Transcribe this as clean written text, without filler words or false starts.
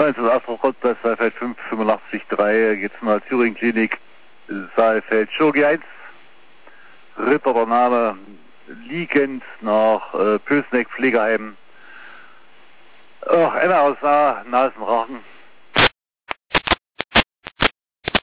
19 Astrokotplatz, Saalfeld 5, 85,3, geht's mal Thüringen Klinik, Saalfeld, Chirurgie 1, Ritter der Name, liegend nach Pösneck, Pflegeheim. Ach, MRSA, Nasenrachen.